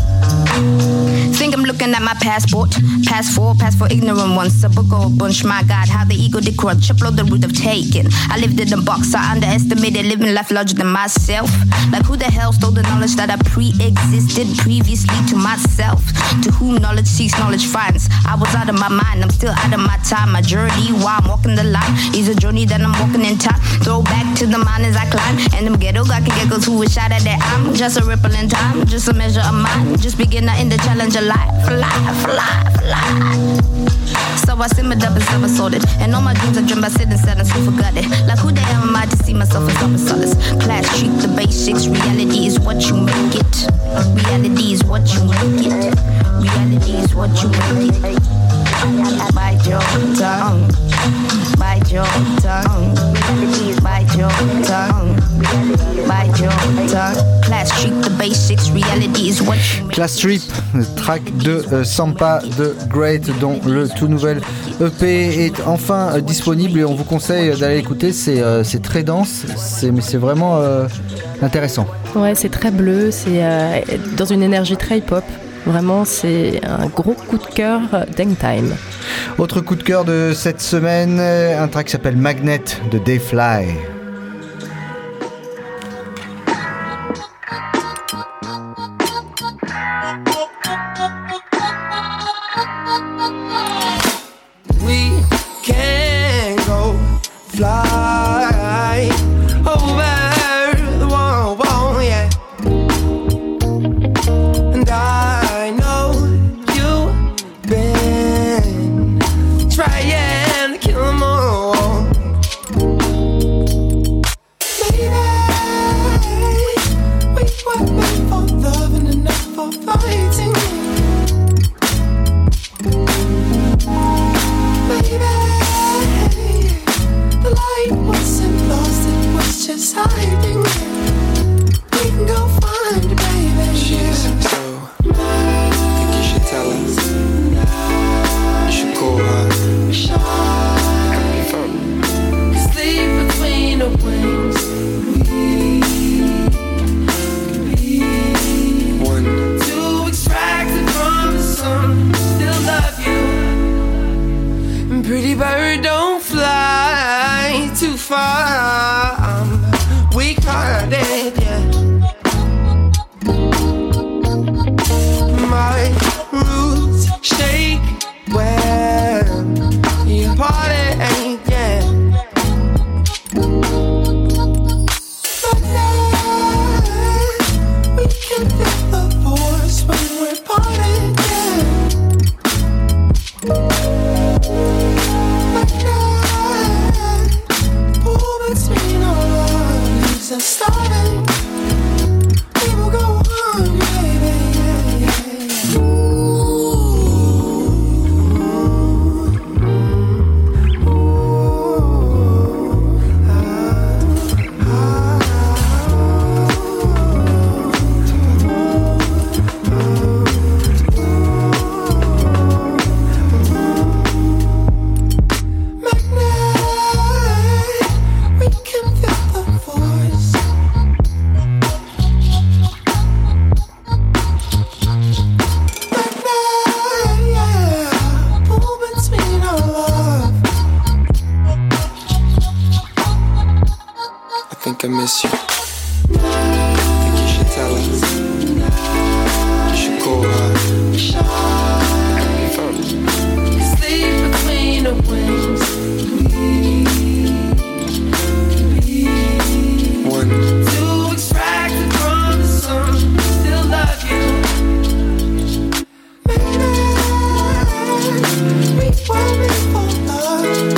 Think I'm looking at my passport, passport, passport ignorant ones, a book or a bunch. My God, how the ego did crunch, upload the root of taking. I lived in a box, I underestimated living life larger than myself. Like who the hell stole the knowledge that I pre-existed previously to myself? To whom knowledge seeks, knowledge finds. I was out of my mind, I'm still out of my time. My journey while I'm walking the line is a journey that I'm walking in time. Throw back to the mind as I climb, and them ghetto got geckos who wish out of that I'm just a ripple in time, just a measure of mine, just beginner in the challenge of life. Fly, fly, fly. So I simmered up and never sorted, and all my dreams I dreamt by sitting sad and so forgot it. Like who the hell am I to see myself as something solace? Class treat the basics, reality is what you make it. Reality is what you make it. Reality is what you make it. Bite your tongue, bite your tongue, bite your tongue, bite your tongue. Class treat the basics, reality is what you make it. Class Trip, track de euh, Sampa the Great, dont le tout nouvel E P est enfin euh, disponible et on vous conseille d'aller l'écouter. C'est, euh, c'est très dense, c'est, mais c'est vraiment euh, intéressant. Ouais, c'est très bleu, c'est euh, dans une énergie très hip-hop. Vraiment, c'est un gros coup de cœur d'Hangtime. Autre coup de cœur de cette semaine, un track qui s'appelle Magnet de Dayfly. We can go fly over the wall, wall, yeah. And I know you've been trying to kill them all. Maybe we were made for loving and not for fighting. Baby, the light wasn't lost, it was just hiding. We can go find it, baby. She isn't so. Think you should tell her. You should call her. Confirm. Sleep between the wings. One. Too extracted from the sun. Still love you. And pretty bird, don't fly too far. I'm weak-hearted, yeah. My roots shake when you party, yeah. But then we can feel the force when we're parted, yeah. But then pull between our leaves and starting. miss you. Think you should tell her. You should call her. Pick up your phone. Sleep between the wings. One. To extract it from the sun. Still love you. Maybe we were made for love.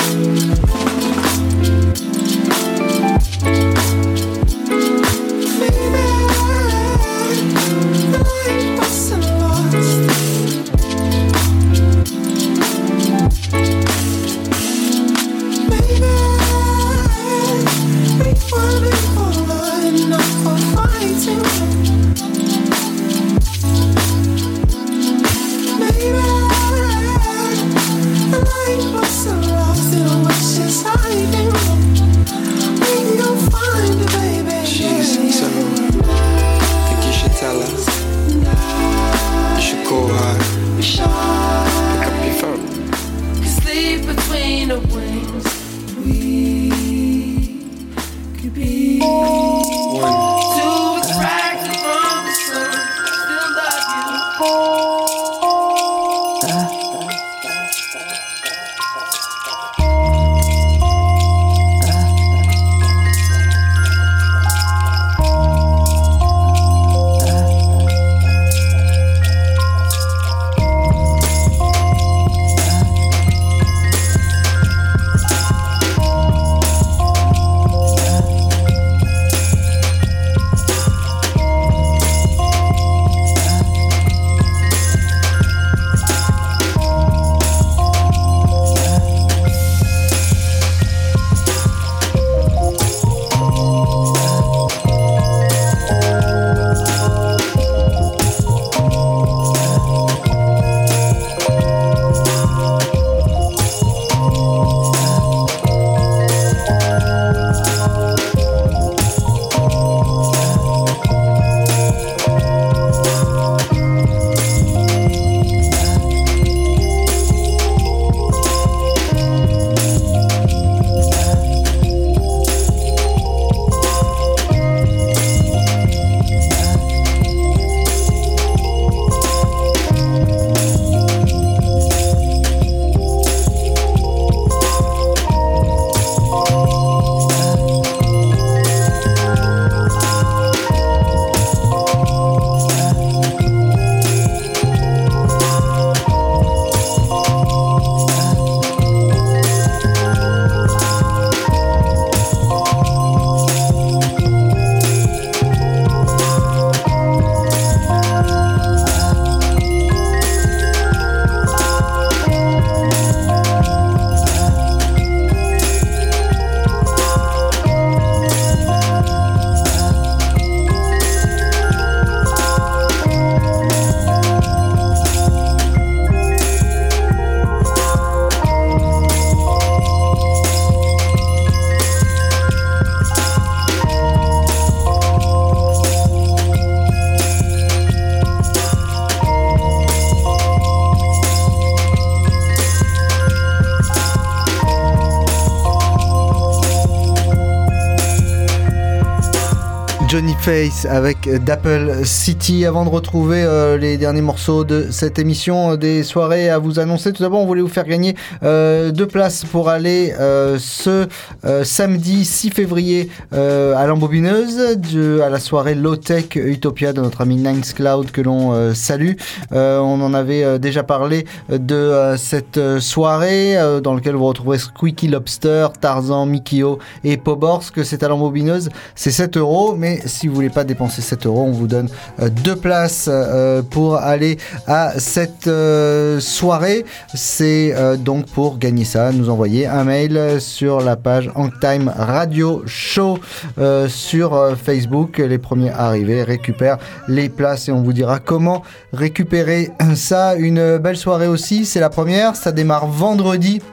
Johnny Face avec d'Apple City. Avant de retrouver euh, les derniers morceaux de cette émission, euh, des soirées à vous annoncer. Tout d'abord, on voulait vous faire gagner euh, deux places pour aller euh, ce euh, samedi six février euh, à l'embobineuse, de, à la soirée Low Tech Utopia de notre ami Nines Cloud que l'on euh, salue. Euh, on en avait euh, déjà parlé de euh, cette soirée euh, dans laquelle vous retrouverez Squeaky Lobster, Tarzan, Mikio et Poborsk. C'est à l'embobineuse, c'est sept euros, mais si vous voulez pas dépenser sept euros, on vous donne euh, deux places euh, pour aller à cette euh, soirée. C'est euh, donc pour gagner ça, nous envoyer un mail sur la page Hangtime Radio Show euh, sur euh, Facebook. Les premiers arrivés récupèrent les places et on vous dira comment récupérer ça. Une belle soirée aussi, c'est la première, ça démarre vendredi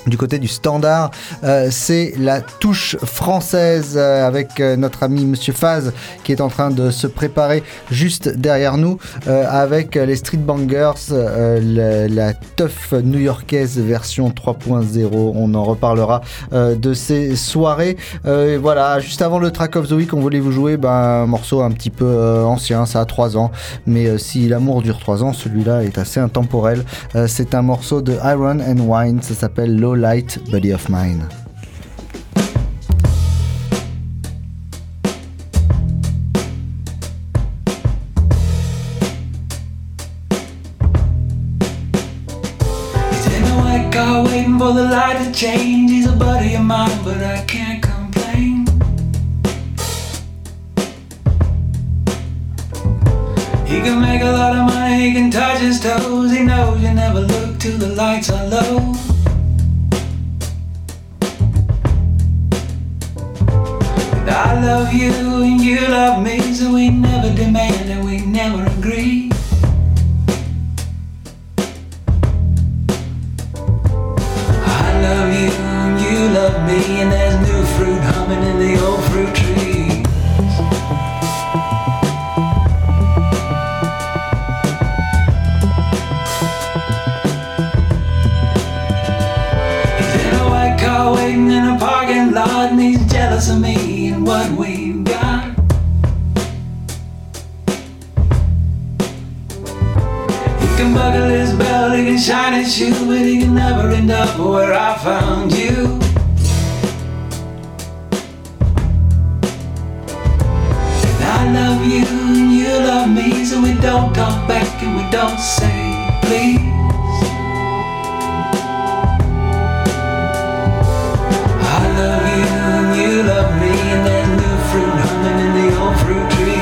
Du côté du standard, euh, c'est la touche française euh, avec euh, notre ami Monsieur Faz qui est en train de se préparer juste derrière nous euh, avec les Street Bangers, euh, la, la tough new-yorkaise version trois point zéro. On en reparlera euh, de ces soirées. Euh, voilà, juste avant le track of the week, on voulait vous jouer ben, un morceau un petit peu euh, ancien, ça a trois ans, mais euh, si l'amour dure trois ans, celui-là est assez intemporel. Euh, c'est un morceau de Iron and Wine, ça s'appelle Low Light Buddy of Mine. He's in a white car waiting for the light to change. He's a buddy of mine, but I can't complain. He can make a lot of money, he can touch his toes. He knows you never look till the lights are low. I love you and you love me, so we never demand and we never agree. I love you and you love me, and there's new fruit humming in the old fruit trees. He's in a white car waiting in a parking lot, and he's jealous of me what we've got. He can buckle his belt, he can shine his shoe, but he can never end up where I found you. And I love you and you love me, so we don't talk back and we don't say please. I love you and you love me, and there's new fruit humming in the old fruit trees.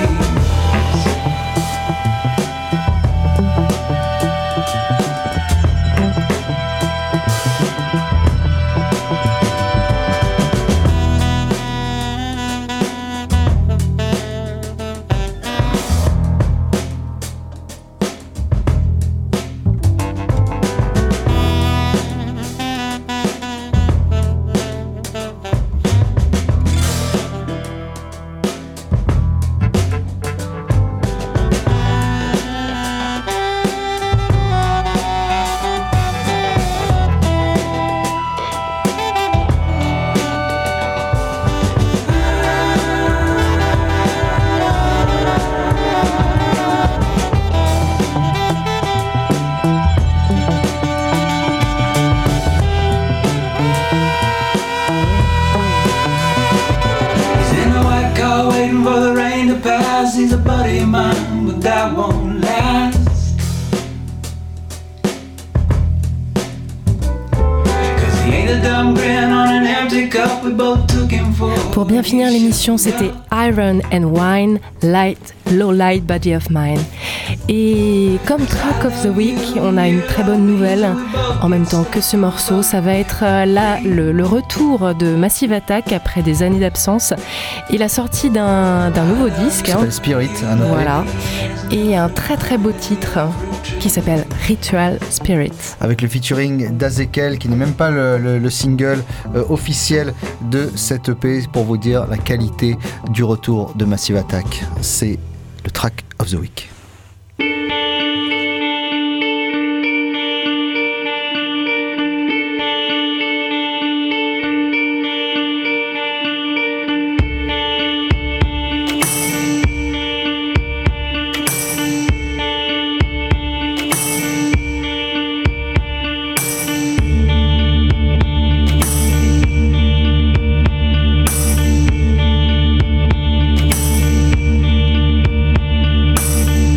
He's a buddy of mine, but that won't last. Cause he ain't a dumb grin on an empty cup we both took him for. Pour bien finir l'émission, c'était Iron and Wine, Light, Low Light Body of Mine. Et comme track of the week, on a une très bonne nouvelle. En même temps que ce morceau, ça va être là le, le retour de Massive Attack après des années d'absence et la sortie d'un, d'un nouveau disque. Qui s'appelle Spirit, un autre. Voilà. Et un très très beau titre qui s'appelle Ritual Spirit. Avec le featuring d'Azekel, qui n'est même pas le, le, le single euh, officiel de cette E P, pour vous dire la qualité du retour de Massive Attack. C'est le track of the week. Thank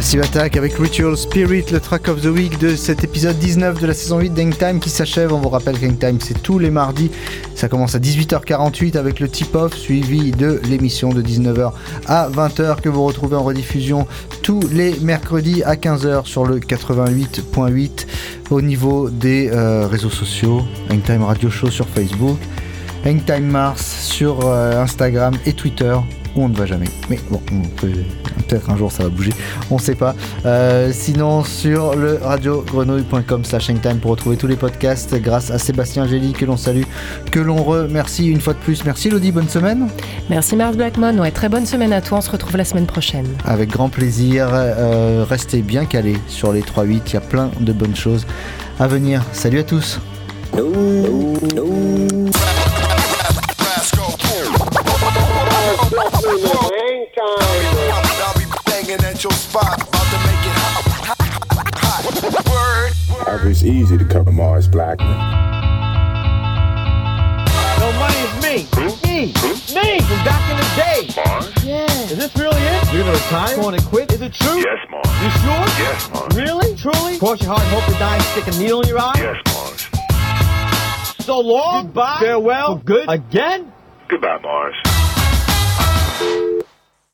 Massive Attack avec Ritual Spirit, le track of the week de cet épisode dix-neuf de la saison huit d'Hangtime qui s'achève. On vous rappelle qu'Hangtime c'est tous les mardis, ça commence à dix-huit heures quarante-huit avec le tip-off suivi de l'émission de dix-neuf heures à vingt heures que vous retrouvez en rediffusion tous les mercredis à quinze heures sur le quatre-vingt-huit point huit. Au niveau des euh, réseaux sociaux, Hangtime Radio Show sur Facebook, Hangtime Mars sur euh, Instagram et Twitter, où on ne va jamais. Mais bon, on peut, peut-être un jour ça va bouger, on sait pas. Euh, sinon sur le radio grenouille point com slash hangtime pour retrouver tous les podcasts grâce à Sébastien Gély que l'on salue, que l'on remercie une fois de plus. Merci Elodie, bonne semaine. Merci Mars Blackmon, ouais, très bonne semaine à toi, on se retrouve la semaine prochaine. Avec grand plaisir, euh, restez bien calés sur les trois huit, il y a plein de bonnes choses à venir. Salut à tous. No, no, no. It's easy to cover Mars Blackman. No, money is me. Me. Me from back in the day. Mars? Yeah. Is this really it? You're gonna retire? Going to quit? Is it true? Yes, Mars. You sure? Yes, Mars. Really? Truly? Cross your heart and hope to die and stick a needle in your eye? Yes, Mars. So long. Goodbye. Farewell. For good. Again? Goodbye, Mars.